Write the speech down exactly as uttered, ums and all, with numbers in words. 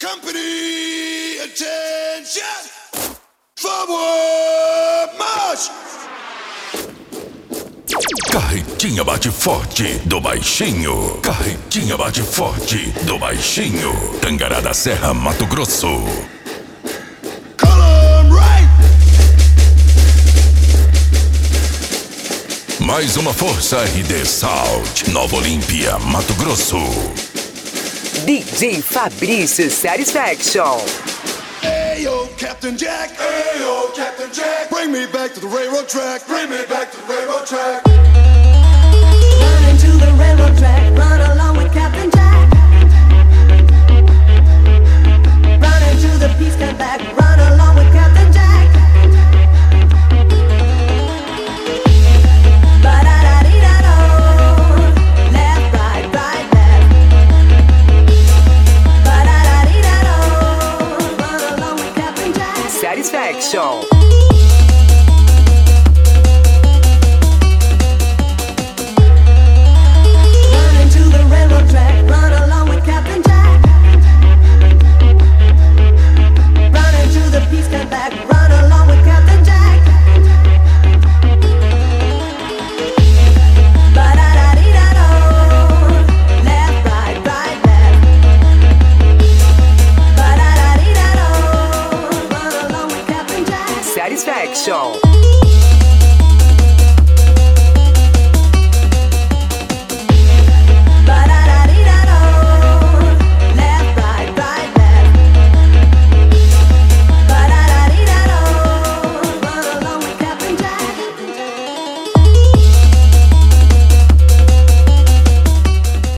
Company, attention! Forward march! Carretinha bate forte do baixinho. Carretinha bate forte do baixinho. Tangará da Serra, Mato Grosso. Column right! Mais uma força R D Sound, Nova Olímpia, Mato Grosso. D J Fabrício Satisfaction. Hey yo, Captain Jack! Hey yo, Captain Jack! Bring me back to the railroad track! Bring me back to the railroad track! Run into the railroad track, run along with Captain Jack. Run into the peace come back, run along with Captain Jack. Ba-da-da-dee-da-do, left, right, right, left. Ba-da-da-dee-da-do, run along with Captain Jack. Satisfaction.